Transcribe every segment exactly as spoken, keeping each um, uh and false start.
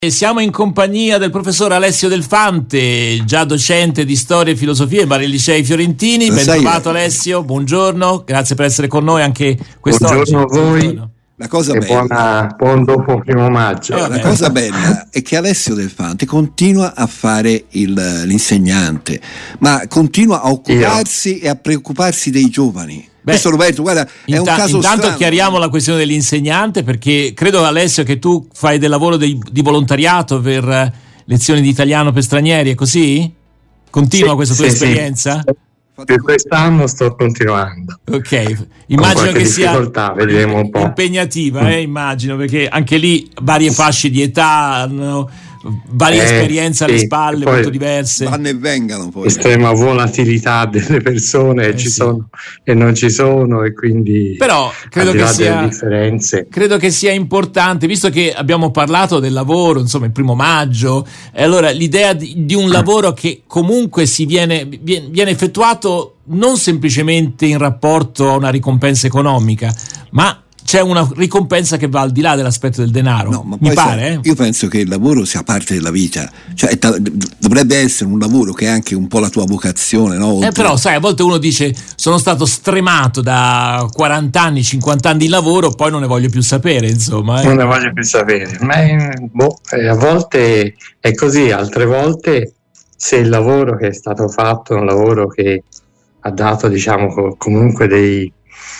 E siamo in compagnia del professor Alessio Delfante, già docente di storia e filosofia ai vari licei fiorentini. Ben trovato Alessio, buongiorno, grazie per essere con noi anche quest'oggi. Buongiorno a voi. Buongiorno. La cosa e bella, buona, buon dopo primo maggio. eh, la cosa bella è che Alessio Delfante continua a fare il, l'insegnante, ma continua a occuparsi Io. e a preoccuparsi dei giovani. Beh, Questo Roberto, guarda, è inta- un caso intanto strano. chiariamo la questione dell'insegnante, perché credo, Alessio, che tu fai del lavoro di, di volontariato per uh, lezioni di italiano per stranieri, è così? Continua sì, questa tua sì, esperienza? Sì. Per quest'anno sto continuando. Ok, immagino che sia vedremo un po'. impegnativa, eh, immagino, perché anche lì varie fasce di età hanno varie eh, esperienze alle sì, spalle molto diverse. Vanno e vengano poi. Estrema volatilità delle persone, eh, ci sì. sono e non ci sono, e quindi però credo che sia differenze. credo che sia importante, visto che abbiamo parlato del lavoro, insomma, il primo maggio, e allora l'idea di, di un lavoro che comunque si viene, viene effettuato non semplicemente in rapporto a una ricompensa economica, ma c'è una ricompensa che va al di là dell'aspetto del denaro. No, ma mi poi pare sai, eh? io penso che il lavoro sia parte della vita, cioè ta- dovrebbe essere un lavoro che è anche un po' la tua vocazione, no? Oltre... Eh, però sai, a volte uno dice: sono stato stremato da quaranta anni, cinquanta anni di lavoro, poi non ne voglio più sapere, insomma eh. non ne voglio più sapere, ma è, boh, a volte è così, altre volte, se il lavoro che è stato fatto è un lavoro che ha dato, diciamo, comunque dei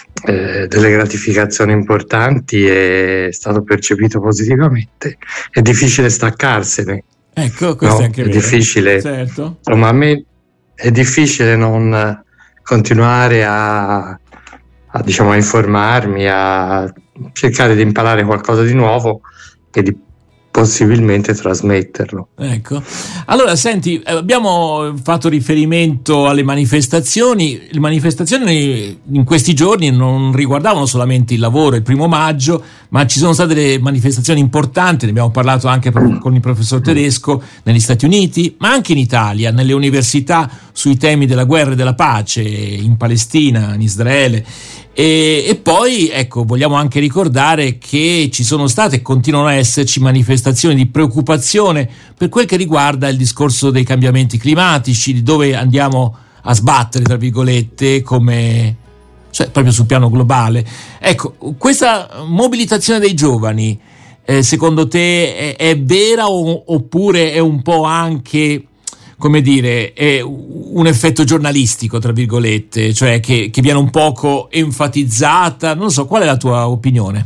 Eh, delle gratificazioni importanti, è stato percepito positivamente, è difficile staccarsene. Ecco, questo no? è anche è vero. difficile, Certo. insomma, a me è difficile non continuare a, a diciamo a informarmi, a cercare di imparare qualcosa di nuovo e di possibilmente trasmetterlo. Ecco, allora senti, abbiamo fatto riferimento alle manifestazioni. Le manifestazioni in questi giorni non riguardavano solamente il lavoro, il primo maggio, ma ci sono state delle manifestazioni importanti, ne abbiamo parlato anche con il professor Tedesco, negli Stati Uniti, ma anche in Italia, nelle università, sui temi della guerra e della pace, in Palestina, in Israele. E, e poi, ecco, vogliamo anche ricordare che ci sono state e continuano a esserci manifestazioni di preoccupazione per quel che riguarda il discorso dei cambiamenti climatici, di dove andiamo a sbattere, tra virgolette, come, cioè proprio sul piano globale. Ecco, questa mobilitazione dei giovani, eh, secondo te è, è vera o, oppure è un po' anche, come dire, è un effetto giornalistico, tra virgolette, cioè che, che viene un poco enfatizzata? Non so, qual è la tua opinione?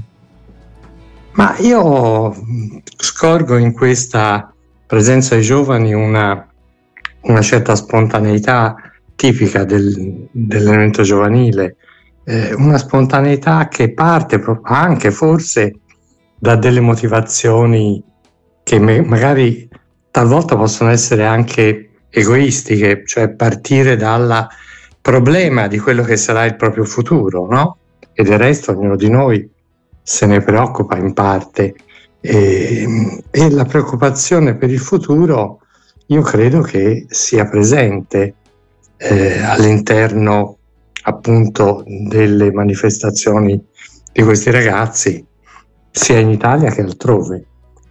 Ma io scorgo in questa presenza dei giovani una, una certa spontaneità tipica del, dell'elemento giovanile, eh, una spontaneità che parte anche forse da delle motivazioni che me, magari talvolta possono essere anche egoistiche, cioè partire dal problema di quello che sarà il proprio futuro, no? E del resto ognuno di noi se ne preoccupa in parte, e, e la preoccupazione per il futuro io credo che sia presente eh, all'interno appunto delle manifestazioni di questi ragazzi, sia in Italia che altrove.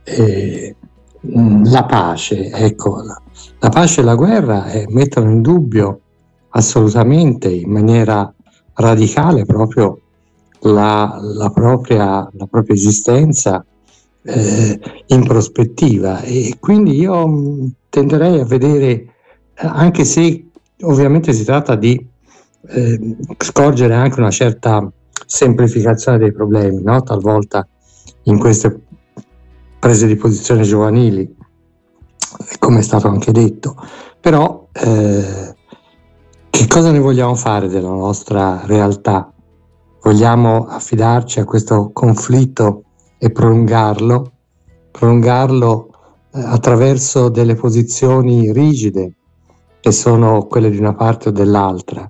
E, la pace, ecco, la, la pace e la guerra eh, mettono in dubbio assolutamente, in maniera radicale, proprio la, la, propria, la propria esistenza eh, in prospettiva, e quindi io mh, tenderei a vedere, anche se ovviamente si tratta di eh, scorgere anche una certa semplificazione dei problemi, no? Talvolta in queste prese di posizione giovanili, come è stato anche detto, però eh, che cosa ne vogliamo fare della nostra realtà? Vogliamo affidarci a questo conflitto e prolungarlo, prolungarlo eh, attraverso delle posizioni rigide che sono quelle di una parte o dell'altra?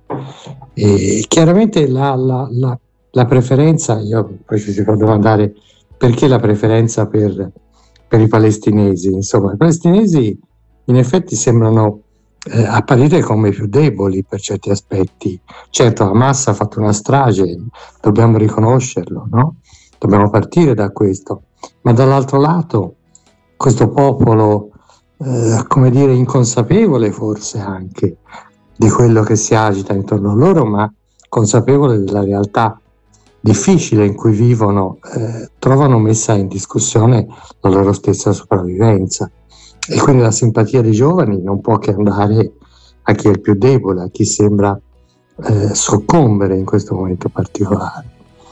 E chiaramente la, la, la, la preferenza, io poi ci si può domandare perché la preferenza per per i palestinesi. Insomma, i palestinesi in effetti sembrano eh, apparire come più deboli per certi aspetti. Certo, Hamas ha fatto una strage, dobbiamo riconoscerlo, no? Dobbiamo partire da questo, ma dall'altro lato questo popolo, eh, come dire, inconsapevole forse anche di quello che si agita intorno a loro, ma consapevole della realtà difficile in cui vivono, eh, trovano messa in discussione la loro stessa sopravvivenza. E quindi la simpatia dei giovani non può che andare a chi è il più debole, a chi sembra eh, soccombere in questo momento particolare.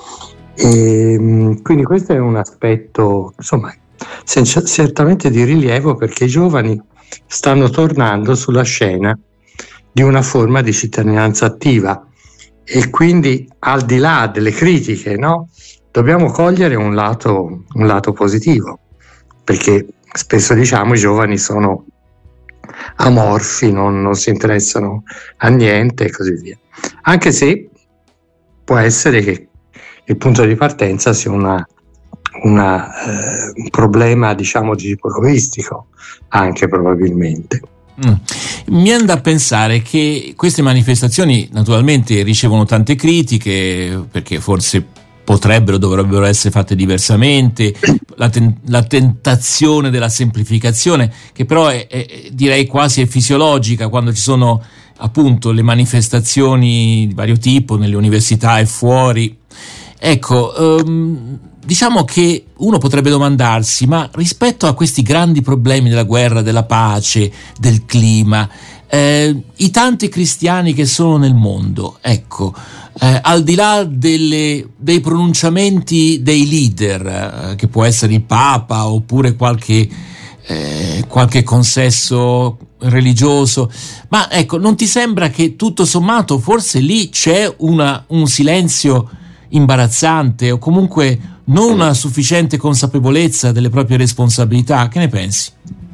E quindi questo è un aspetto, insomma, certamente di rilievo, perché i giovani stanno tornando sulla scena di una forma di cittadinanza attiva, e quindi al di là delle critiche, no, dobbiamo cogliere un lato, un lato positivo, perché spesso diciamo i giovani sono amorfi, non, non si interessano a niente e così via, anche se può essere che il punto di partenza sia una, una, eh, un problema, diciamo, di tipo egoistico, anche probabilmente. Mm. Mi viene da pensare che queste manifestazioni naturalmente ricevono tante critiche, perché forse potrebbero, dovrebbero essere fatte diversamente, la, ten- la tentazione della semplificazione, che però è, è, direi quasi è fisiologica quando ci sono appunto le manifestazioni di vario tipo nelle università e fuori. Ecco, um, diciamo che uno potrebbe domandarsi, ma rispetto a questi grandi problemi della guerra, della pace, del clima, eh, i tanti cristiani che sono nel mondo, ecco, eh, al di là delle, dei pronunciamenti dei leader, eh, che può essere il Papa oppure qualche, eh, qualche consesso religioso, ma ecco, non ti sembra che tutto sommato forse lì c'è una, un silenzio imbarazzante, o comunque non una sufficiente consapevolezza delle proprie responsabilità? Che ne pensi?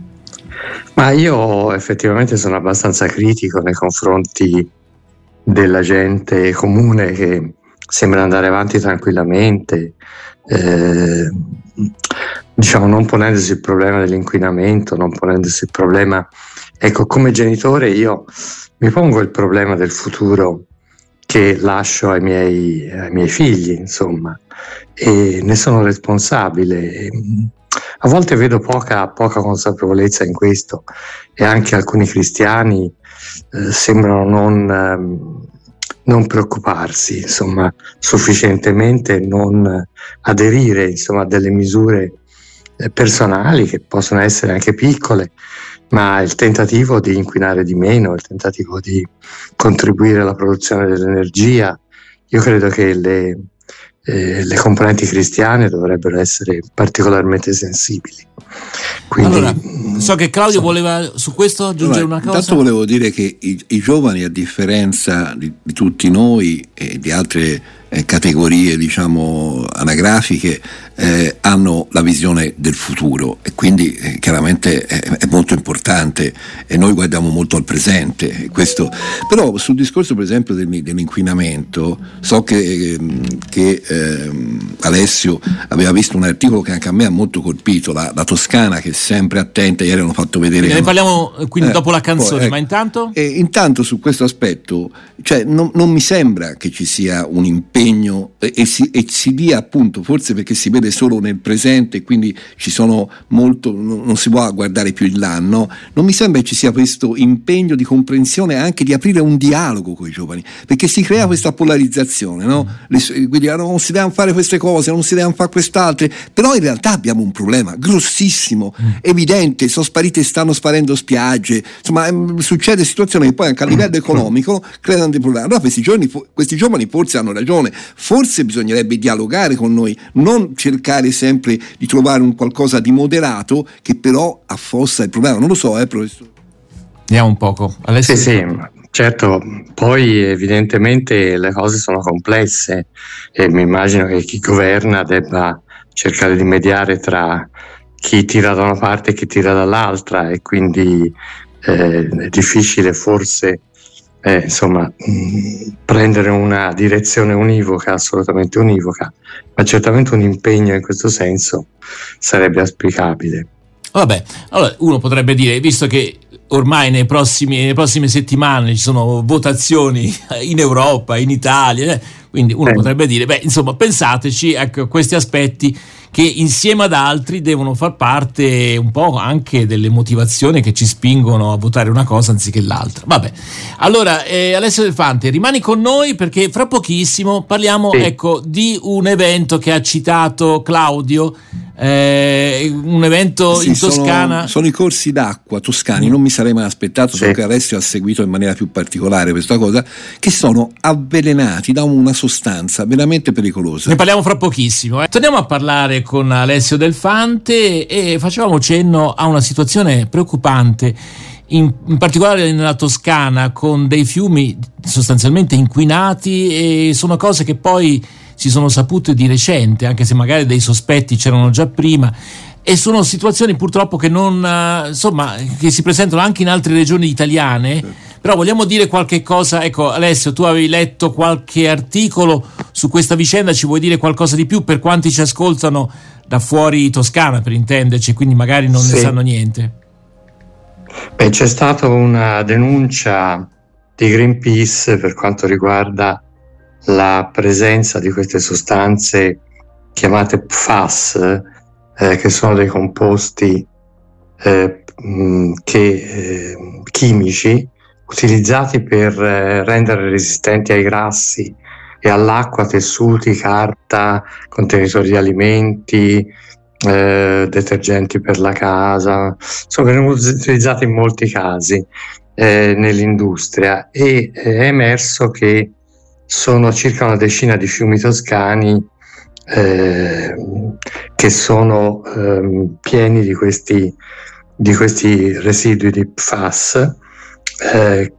Ma io effettivamente sono abbastanza critico nei confronti della gente comune che sembra andare avanti tranquillamente, eh, diciamo, non ponendosi il problema dell'inquinamento, non ponendosi il problema, ecco, come genitore io mi pongo il problema del futuro che lascio ai miei, ai miei figli, insomma, e ne sono responsabile. A volte vedo poca, poca consapevolezza in questo, e anche alcuni cristiani eh, sembrano non, eh, non preoccuparsi, insomma, sufficientemente, non aderire, insomma, a delle misure eh, personali che possono essere anche piccole, ma il tentativo di inquinare di meno, il tentativo di contribuire alla produzione dell'energia, io credo che le, eh, le componenti cristiane dovrebbero essere particolarmente sensibili. Quindi, allora, so che Claudio voleva su questo aggiungere allora, una cosa. Intanto volevo dire che i, i giovani, a differenza di, di tutti noi e di altre eh, categorie, diciamo, anagrafiche, eh, hanno la visione del futuro, e quindi eh, chiaramente è, è molto importante, e noi guardiamo molto al presente. E questo, però sul discorso per esempio del, dell'inquinamento, so che, che eh, Alessio aveva visto un articolo che anche a me ha molto colpito, la, la Toscana, che è sempre attenta. Ieri hanno fatto vedere, ne parliamo quindi eh, dopo la canzone, poi, eh, ma intanto e intanto su questo aspetto, cioè, non, non mi sembra che ci sia un impegno, e, e, si, e si dia, appunto, forse perché si vede solo nel presente, quindi ci sono molto, non, non si può guardare più in là, no? Non mi sembra che ci sia questo impegno di comprensione, anche di aprire un dialogo con i giovani, perché si crea questa polarizzazione, no? Le, quindi non si devono fare queste cose, non si devono fare quest'altre, però in realtà abbiamo un problema grossissimo, evidente, sono sparite, stanno sparendo spiagge, insomma, succede situazioni che poi anche a livello economico creano dei problemi. Allora questi giovani, questi giovani forse hanno ragione, forse bisognerebbe dialogare con noi, non cercare sempre di trovare un qualcosa di moderato che però affossa il problema. Non lo so, eh professore. Vediamo un poco. Alessio. Sì, sì, certo, poi evidentemente le cose sono complesse, e mi immagino che chi governa debba cercare di mediare tra chi tira da una parte e chi tira dall'altra, e quindi eh, è difficile forse eh, insomma mh, prendere una direzione univoca, assolutamente univoca, ma certamente un impegno in questo senso sarebbe auspicabile. Vabbè, allora uno potrebbe dire, visto che ormai nei prossimi, nelle prossime settimane ci sono votazioni in Europa, in Italia, eh, quindi uno eh. potrebbe dire, beh, insomma, pensateci, ecco, questi aspetti che insieme ad altri devono far parte un po' anche delle motivazioni che ci spingono a votare una cosa anziché l'altra. Vabbè, allora eh, Alessio Del Fante, rimani con noi perché fra pochissimo parliamo sì. ecco di un evento che ha citato Claudio, eh, un evento sì, in Toscana. Sono, sono i corsi d'acqua toscani, non mi sarei mai aspettato, sì. perché adesso ha seguito in maniera più particolare questa cosa, che sono avvelenati da una sostanza veramente pericolosa. Ne parliamo fra pochissimo. Eh. Torniamo a parlare con Alessio Del Fante e facevamo cenno a una situazione preoccupante, in, in particolare nella Toscana, con dei fiumi sostanzialmente inquinati, e sono cose che poi si sono sapute di recente, anche se magari dei sospetti c'erano già prima, e sono situazioni purtroppo che non insomma che si presentano anche in altre regioni italiane. Però vogliamo dire qualche cosa. Ecco, Alessio, tu avevi letto qualche articolo su questa vicenda, ci vuoi dire qualcosa di più per quanti ci ascoltano da fuori Toscana, per intenderci, quindi magari non sì. ne sanno niente? Beh, c'è stata una denuncia di Greenpeace per quanto riguarda la presenza di queste sostanze chiamate P F A S, eh, che sono dei composti eh, mh, che, eh, chimici utilizzati per eh, rendere resistenti ai grassi e all'acqua tessuti, carta, contenitori di alimenti, eh, detergenti per la casa. Sono utilizzati in molti casi eh, nell'industria, e eh, è emerso che sono circa una decina di fiumi toscani eh, che sono eh, pieni di questi, di questi residui di P F A S. Eh,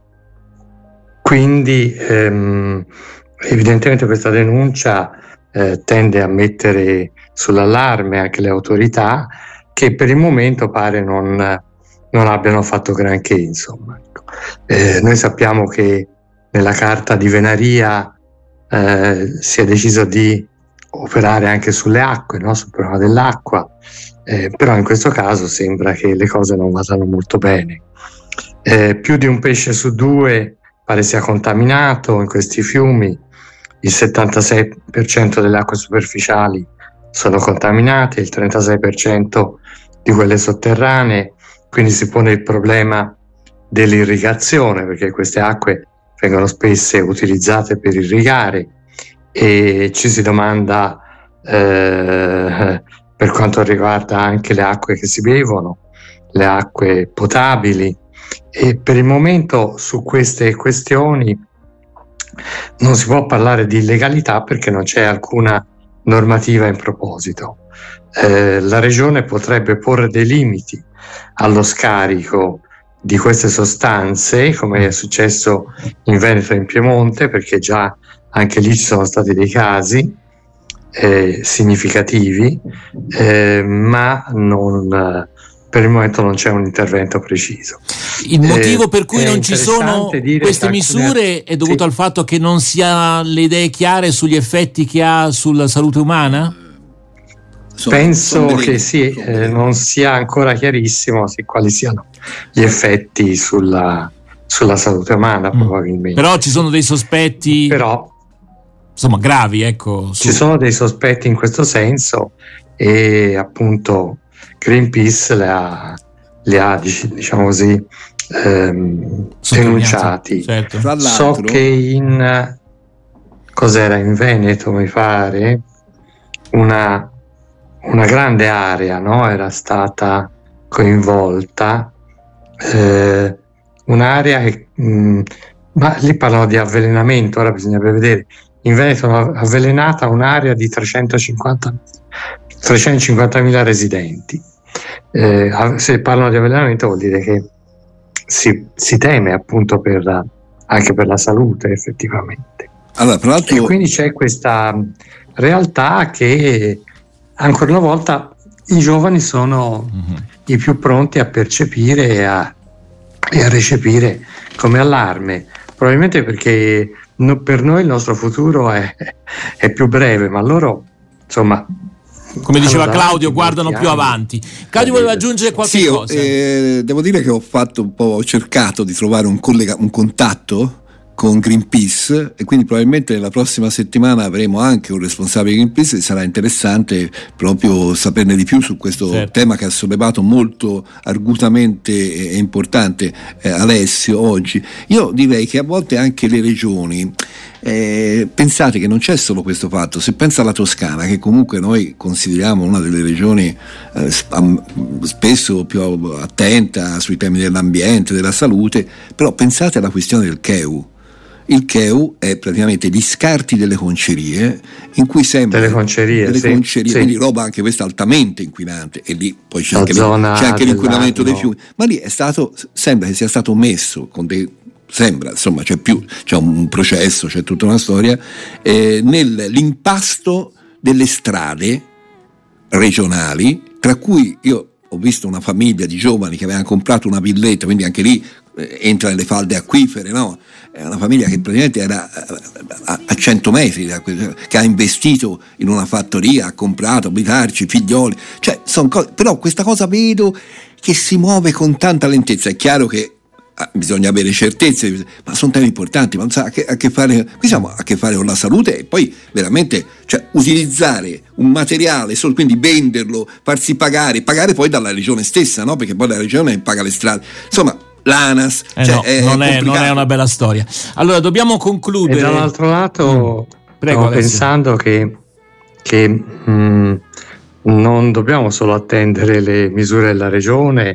quindi ehm, evidentemente questa denuncia eh, tende a mettere sull'allarme anche le autorità, che per il momento pare non, non abbiano fatto granché, insomma. Eh, noi sappiamo che nella carta di Venaria eh, si è deciso di operare anche sulle acque, no? Sul problema dell'acqua, eh, però in questo caso sembra che le cose non vadano molto bene. Eh, più di un pesce su due pare sia contaminato in questi fiumi, il settantasei per cento delle acque superficiali sono contaminate, il trentasei per cento di quelle sotterranee, quindi si pone il problema dell'irrigazione, perché queste acque vengono spesso utilizzate per irrigare, e ci si domanda eh, per quanto riguarda anche le acque che si bevono, le acque potabili. E per il momento su queste questioni non si può parlare di illegalità perché non c'è alcuna normativa in proposito. Eh, la regione potrebbe porre dei limiti allo scarico di queste sostanze, come è successo in Veneto e in Piemonte, perché già anche lì ci sono stati dei casi eh, significativi, eh, ma non, per il momento non c'è un intervento preciso. Il motivo eh, per cui non ci sono queste misure è dovuto sì. al fatto che non si ha le idee chiare sugli effetti che ha sulla salute umana? Sono, Penso sono che sì, eh, non sia ancora chiarissimo sì, quali siano gli effetti sulla, sulla salute umana, mm. probabilmente. Però ci sono dei sospetti Però, insomma gravi, ecco. Su... Ci sono dei sospetti in questo senso, e appunto Greenpeace le ha, le ha diciamo così ehm, denunciati. Certo. So che in cos'era in Veneto, mi pare, una una grande area, no? Era stata coinvolta, eh, un'area che, mh, ma lì parlano di avvelenamento, ora bisognerebbe vedere. In Veneto hanno avvelenata un'area di trecentocinquantamila residenti. Eh, se parlano di avvelenamento vuol dire che si, si teme appunto per, anche per la salute, effettivamente. Allora, tra l'altro... E quindi c'è questa realtà che ancora una volta i giovani sono mm-hmm. i più pronti a percepire e a, e a recepire come allarme, probabilmente perché no, per noi il nostro futuro è, è più breve, ma loro insomma, come diceva Claudio, guardano più avanti. Claudio voleva aggiungere qualche sì, cosa? Eh, devo dire che ho fatto un po', ho cercato di trovare un, collega, un contatto con Greenpeace, e quindi probabilmente nella prossima settimana avremo anche un responsabile di Greenpeace e sarà interessante proprio saperne di più su questo certo. tema che ha sollevato molto argutamente e importante eh, Alessio oggi. Io direi che a volte anche le regioni, eh, pensate che non c'è solo questo fatto, se pensa alla Toscana, che comunque noi consideriamo una delle regioni eh, spesso più attenta sui temi dell'ambiente, della salute, però pensate alla questione del C E U. Il C E U è praticamente gli scarti delle concerie, in cui sembra delle concerie, delle sì, concerie sì. quindi roba anche questa altamente inquinante, e lì poi c'è anche, c'è anche l'inquinamento dei fiumi, ma lì è stato, sembra che sia stato messo con dei sembra, insomma c'è più, c'è un processo, c'è tutta una storia eh, nell'impasto delle strade regionali, tra cui io ho visto una famiglia di giovani che avevano comprato una villetta, quindi anche lì eh, entra nelle falde acquifere, no? È una famiglia che praticamente era a, a cento metri da, che ha investito in una fattoria, ha comprato, abitarci, figlioli, cioè sono cose, però questa cosa vedo che si muove con tanta lentezza. È chiaro che ah, bisogna avere certezze, ma sono temi importanti, ma non sa a che, a che fare, qui siamo a che fare con la salute, e poi veramente, cioè, utilizzare un materiale solo, quindi venderlo, farsi pagare, pagare poi dalla regione stessa, no? Perché poi la regione paga le strade, insomma l'ANAS, eh cioè, no, è non, è, non è una bella storia. Allora dobbiamo concludere. E dall'altro lato mm. Prego, stavo Alessio. pensando che, che mh, non dobbiamo solo attendere le misure della regione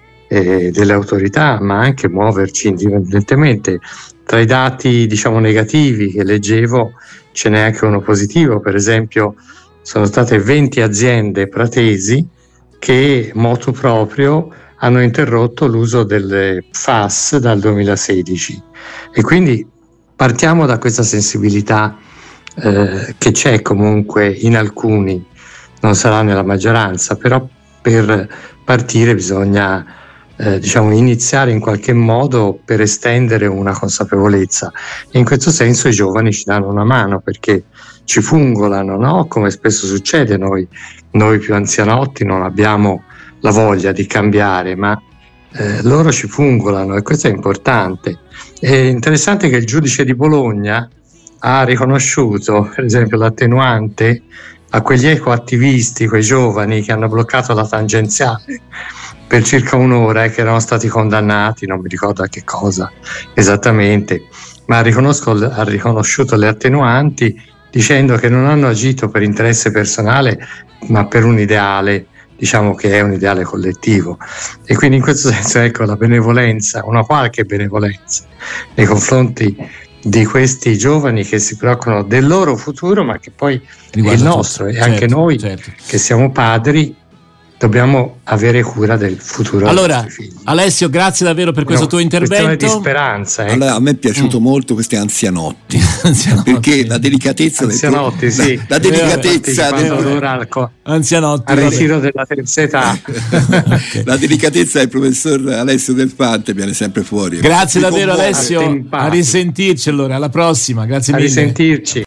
e delle autorità, ma anche muoverci indipendentemente. Tra i dati, diciamo, negativi che leggevo ce n'è anche uno positivo. Per esempio sono state venti aziende pratesi che motu proprio hanno interrotto l'uso delle F A S dal duemilasedici, e quindi partiamo da questa sensibilità eh, che c'è comunque in alcuni, non sarà nella maggioranza, però per partire bisogna eh, diciamo iniziare in qualche modo per estendere una consapevolezza, e in questo senso i giovani ci danno una mano, perché ci fungolano, no? Come spesso succede, noi, noi più anzianotti non abbiamo la voglia di cambiare, ma eh, loro ci fungolano, e questo è importante. È interessante che il giudice di Bologna ha riconosciuto, per esempio, l'attenuante a quegli ecoattivisti, quei giovani che hanno bloccato la tangenziale per circa un'ora e che erano stati condannati, non mi ricordo a che cosa esattamente, ma ha, ha riconosciuto le attenuanti, dicendo che non hanno agito per interesse personale, ma per un ideale, diciamo che è un ideale collettivo. E quindi in questo senso, ecco, la benevolenza, una qualche benevolenza nei confronti di questi giovani che si preoccupano del loro futuro, ma che poi riguarda è il nostro, tutto. E certo, anche noi certo. che siamo padri dobbiamo avere cura del futuro. Allora, Alessio, grazie davvero per questo no, tuo intervento. Di speranza. Eh. Allora, a me è piaciuto mm. molto questi anzianotti, anzianotti. Perché la delicatezza anzianotti, del, sì. la, la delicatezza del, del, anzianotti, al ritiro della terza età. Okay. La delicatezza del professor Alessio Del Fante viene sempre fuori. Grazie davvero, Alessio. A risentirci allora, alla prossima. Grazie a mille. A risentirci.